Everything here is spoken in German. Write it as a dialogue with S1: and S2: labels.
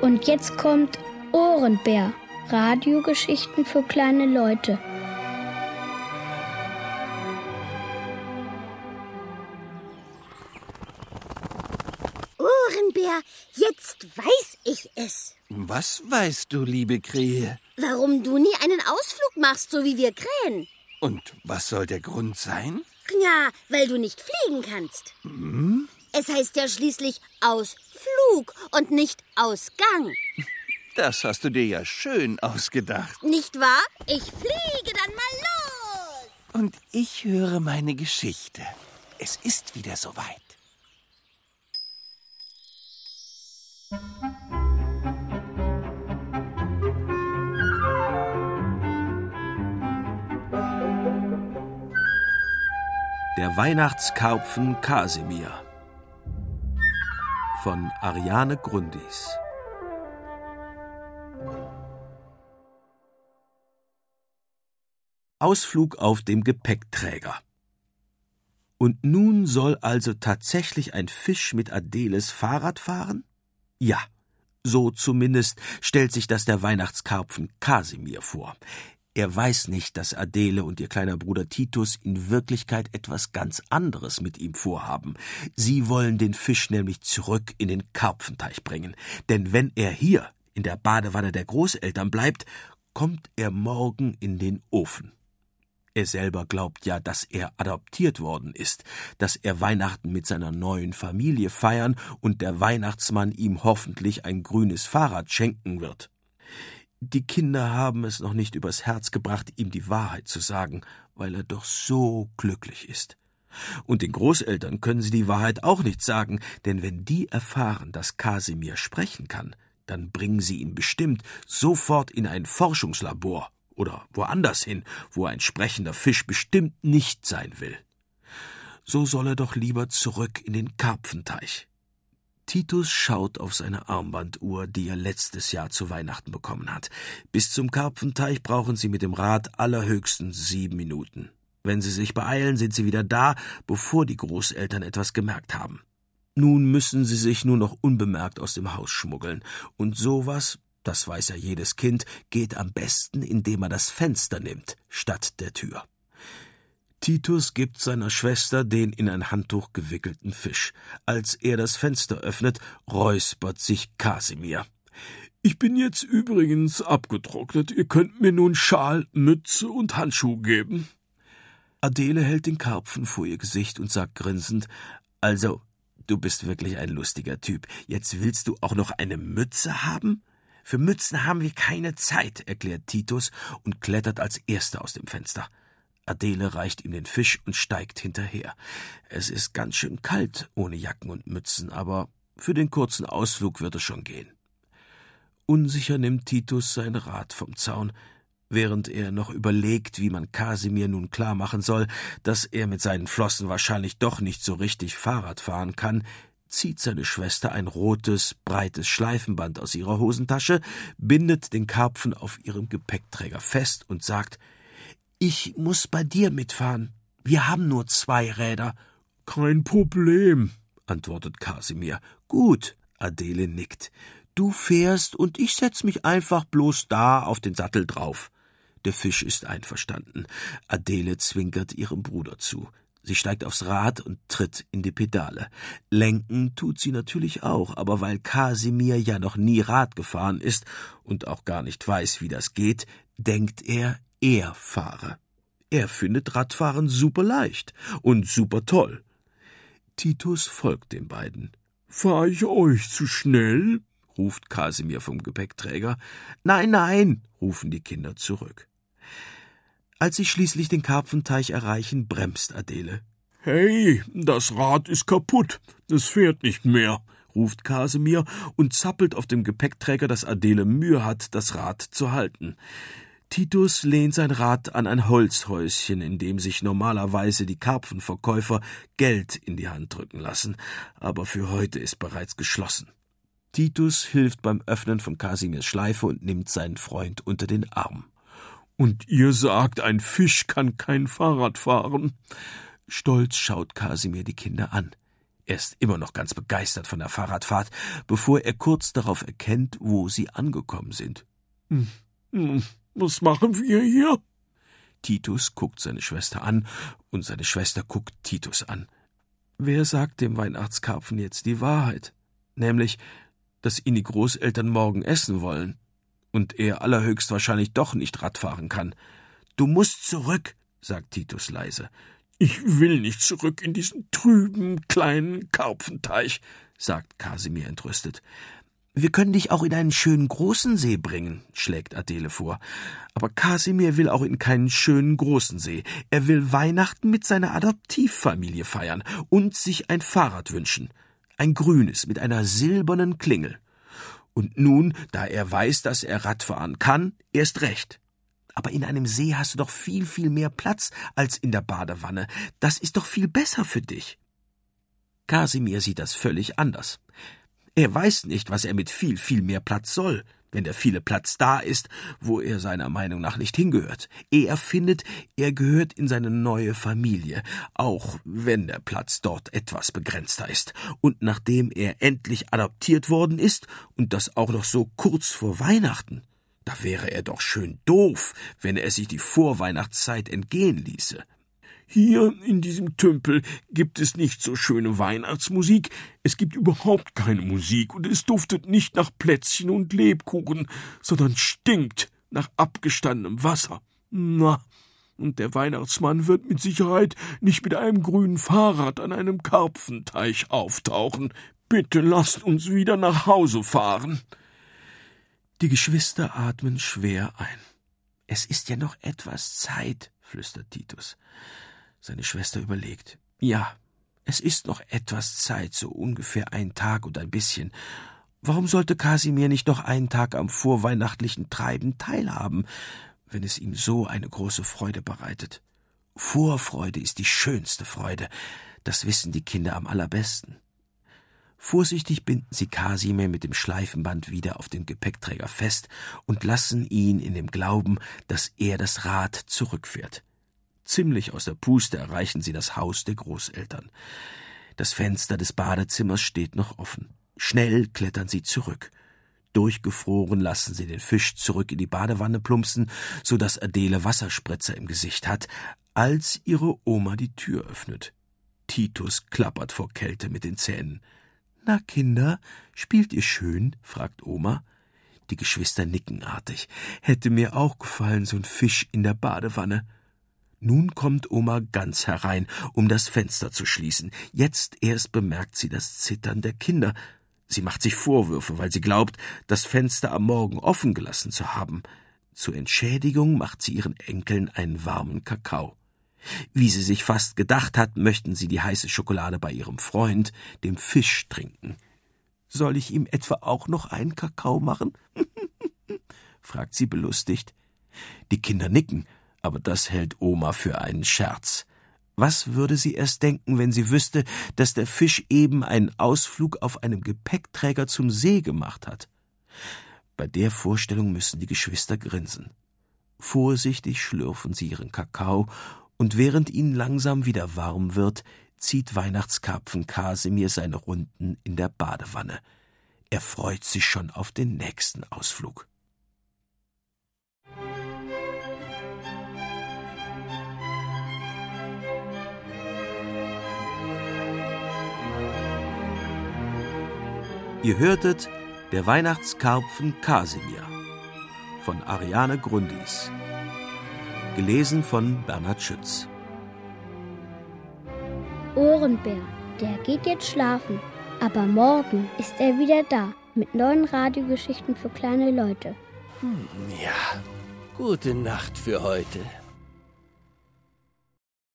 S1: Und jetzt kommt Ohrenbär. Radiogeschichten für kleine Leute.
S2: Ohrenbär, jetzt weiß ich es.
S3: Was weißt du, liebe Krähe?
S2: Warum du nie einen Ausflug machst, so wie wir Krähen.
S3: Und was soll der Grund sein?
S2: Ja, weil du nicht fliegen kannst. Es heißt ja schließlich Ausflug und nicht Ausgang.
S3: Das hast du dir ja schön ausgedacht.
S2: Nicht wahr? Ich fliege dann mal los.
S3: Und ich höre meine Geschichte. Es ist wieder soweit.
S4: Der Weihnachtskarpfen Kasimir von Ariane Grundis. Ausflug auf dem Gepäckträger. Und nun soll also tatsächlich ein Fisch mit Adeles Fahrrad fahren? Ja, so zumindest stellt sich das der Weihnachtskarpfen Kasimir vor. Er weiß nicht, dass Adele und ihr kleiner Bruder Titus in Wirklichkeit etwas ganz anderes mit ihm vorhaben. Sie wollen den Fisch nämlich zurück in den Karpfenteich bringen. Denn wenn er hier in der Badewanne der Großeltern bleibt, kommt er morgen in den Ofen. Er selber glaubt ja, dass er adoptiert worden ist, dass er Weihnachten mit seiner neuen Familie feiern und der Weihnachtsmann ihm hoffentlich ein grünes Fahrrad schenken wird. Die Kinder haben es noch nicht übers Herz gebracht, ihm die Wahrheit zu sagen, weil er doch so glücklich ist. Und den Großeltern können sie die Wahrheit auch nicht sagen, denn wenn die erfahren, dass Kasimir sprechen kann, dann bringen sie ihn bestimmt sofort in ein Forschungslabor oder woanders hin, wo ein sprechender Fisch bestimmt nicht sein will. So soll er doch lieber zurück in den Karpfenteich. Titus schaut auf seine Armbanduhr, die er letztes Jahr zu Weihnachten bekommen hat. Bis zum Karpfenteich brauchen sie mit dem Rad allerhöchstens 7 Minuten. Wenn sie sich beeilen, sind sie wieder da, bevor die Großeltern etwas gemerkt haben. Nun müssen sie sich nur noch unbemerkt aus dem Haus schmuggeln. Und sowas, das weiß ja jedes Kind, geht am besten, indem er das Fenster nimmt, statt der Tür. Titus gibt seiner Schwester den in ein Handtuch gewickelten Fisch. Als er das Fenster öffnet, räuspert sich Kasimir. »Ich bin jetzt übrigens abgetrocknet. Ihr könnt mir nun Schal, Mütze und Handschuhe geben.« Adele hält den Karpfen vor ihr Gesicht und sagt grinsend, »Also, du bist wirklich ein lustiger Typ. Jetzt willst du auch noch eine Mütze haben?« »Für Mützen haben wir keine Zeit«, erklärt Titus und klettert als Erster aus dem Fenster. Adele reicht ihm den Fisch und steigt hinterher. Es ist ganz schön kalt ohne Jacken und Mützen, aber für den kurzen Ausflug wird es schon gehen. Unsicher nimmt Titus sein Rad vom Zaun, während er noch überlegt, wie man Kasimir nun klar machen soll, dass er mit seinen Flossen wahrscheinlich doch nicht so richtig Fahrrad fahren kann, zieht seine Schwester ein rotes, breites Schleifenband aus ihrer Hosentasche, bindet den Karpfen auf ihrem Gepäckträger fest und sagt, »Ich muss bei dir mitfahren. Wir haben nur 2 Räder.« »Kein Problem«, antwortet Kasimir. »Gut«, Adele nickt. »Du fährst und ich setz mich einfach bloß da auf den Sattel drauf.« Der Fisch ist einverstanden. Adele zwinkert ihrem Bruder zu. Sie steigt aufs Rad und tritt in die Pedale. Lenken tut sie natürlich auch, aber weil Kasimir ja noch nie Rad gefahren ist und auch gar nicht weiß, wie das geht, denkt er fahre. Er findet Radfahren super leicht und super toll. Titus folgt den beiden. »Fahr ich euch zu schnell?« ruft Kasimir vom Gepäckträger. »Nein, nein«, rufen die Kinder zurück. Als sie schließlich den Karpfenteich erreichen, bremst Adele. »Hey, das Rad ist kaputt, es fährt nicht mehr«, ruft Kasimir und zappelt auf dem Gepäckträger, dass Adele Mühe hat, das Rad zu halten. Titus lehnt sein Rad an ein Holzhäuschen, in dem sich normalerweise die Karpfenverkäufer Geld in die Hand drücken lassen, aber für heute ist bereits geschlossen. Titus hilft beim Öffnen von Kasimirs Schleife und nimmt seinen Freund unter den Arm. »Und ihr sagt, ein Fisch kann kein Fahrrad fahren?« Stolz schaut Kasimir die Kinder an. Er ist immer noch ganz begeistert von der Fahrradfahrt, bevor er kurz darauf erkennt, wo sie angekommen sind.
S5: Was machen wir hier?
S4: Titus guckt seine Schwester an und seine Schwester guckt Titus an. Wer sagt dem Weihnachtskarpfen jetzt die Wahrheit? Nämlich, dass ihn die Großeltern morgen essen wollen und er allerhöchstwahrscheinlich doch nicht Radfahren kann. »Du musst zurück«, sagt Titus leise.
S5: »Ich will nicht zurück in diesen trüben, kleinen Karpfenteich«, sagt Kasimir entrüstet.
S4: »Wir können dich auch in einen schönen großen See bringen«, schlägt Adele vor. Aber Kasimir will auch in keinen schönen großen See. Er will Weihnachten mit seiner Adoptivfamilie feiern und sich ein Fahrrad wünschen. Ein grünes mit einer silbernen Klingel. Und nun, da er weiß, dass er Radfahren kann, erst recht. Aber in einem See hast du doch viel, viel mehr Platz als in der Badewanne. Das ist doch viel besser für dich. Kasimir sieht das völlig anders. Er weiß nicht, was er mit viel, viel mehr Platz soll, wenn der viele Platz da ist, wo er seiner Meinung nach nicht hingehört. Er findet, er gehört in seine neue Familie, auch wenn der Platz dort etwas begrenzter ist. Und nachdem er endlich adoptiert worden ist, und das auch noch so kurz vor Weihnachten, da wäre er doch schön doof, wenn er sich die Vorweihnachtszeit entgehen ließe.
S5: Hier in diesem Tümpel gibt es nicht so schöne Weihnachtsmusik, es gibt überhaupt keine Musik und es duftet nicht nach Plätzchen und Lebkuchen, sondern stinkt nach abgestandenem Wasser. Na, und der Weihnachtsmann wird mit Sicherheit nicht mit einem grünen Fahrrad an einem Karpfenteich auftauchen. Bitte lasst uns wieder nach Hause fahren.«
S4: Die Geschwister atmen schwer ein. »Es ist ja noch etwas Zeit«, flüstert Titus. Seine Schwester überlegt. »Ja, es ist noch etwas Zeit, so ungefähr ein Tag und ein bisschen. Warum sollte Kasimir nicht noch einen Tag am vorweihnachtlichen Treiben teilhaben, wenn es ihm so eine große Freude bereitet? Vorfreude ist die schönste Freude, das wissen die Kinder am allerbesten.« Vorsichtig binden sie Kasimir mit dem Schleifenband wieder auf den Gepäckträger fest und lassen ihn in dem Glauben, dass er das Rad zurückfährt. Ziemlich aus der Puste erreichen sie das Haus der Großeltern. Das Fenster des Badezimmers steht noch offen. Schnell klettern sie zurück. Durchgefroren lassen sie den Fisch zurück in die Badewanne plumpsen, so dass Adele Wasserspritzer im Gesicht hat, als ihre Oma die Tür öffnet. Titus klappert vor Kälte mit den Zähnen. »Na, Kinder, spielt ihr schön?« fragt Oma. Die Geschwister nicken artig. »Hätte mir auch gefallen, so ein Fisch in der Badewanne.« Nun kommt Oma ganz herein, um das Fenster zu schließen. Jetzt erst bemerkt sie das Zittern der Kinder. Sie macht sich Vorwürfe, weil sie glaubt, das Fenster am Morgen offen gelassen zu haben. Zur Entschädigung macht sie ihren Enkeln einen warmen Kakao. Wie sie sich fast gedacht hat, möchten sie die heiße Schokolade bei ihrem Freund, dem Fisch, trinken. »Soll ich ihm etwa auch noch einen Kakao machen?« fragt sie belustigt. Die Kinder nicken, aber das hält Oma für einen Scherz. Was würde sie erst denken, wenn sie wüsste, dass der Fisch eben einen Ausflug auf einem Gepäckträger zum See gemacht hat? Bei der Vorstellung müssen die Geschwister grinsen. Vorsichtig schlürfen sie ihren Kakao, und während ihnen langsam wieder warm wird, zieht Weihnachtskarpfen Kasimir seine Runden in der Badewanne. Er freut sich schon auf den nächsten Ausflug. Ihr hörtet Der Weihnachtskarpfen Kasimir von Ariane Grundis. Gelesen von Bernhard Schütz.
S1: Ohrenbär, der geht jetzt schlafen. Aber morgen ist er wieder da mit neuen Radiogeschichten für kleine Leute.
S3: Ja, gute Nacht für heute.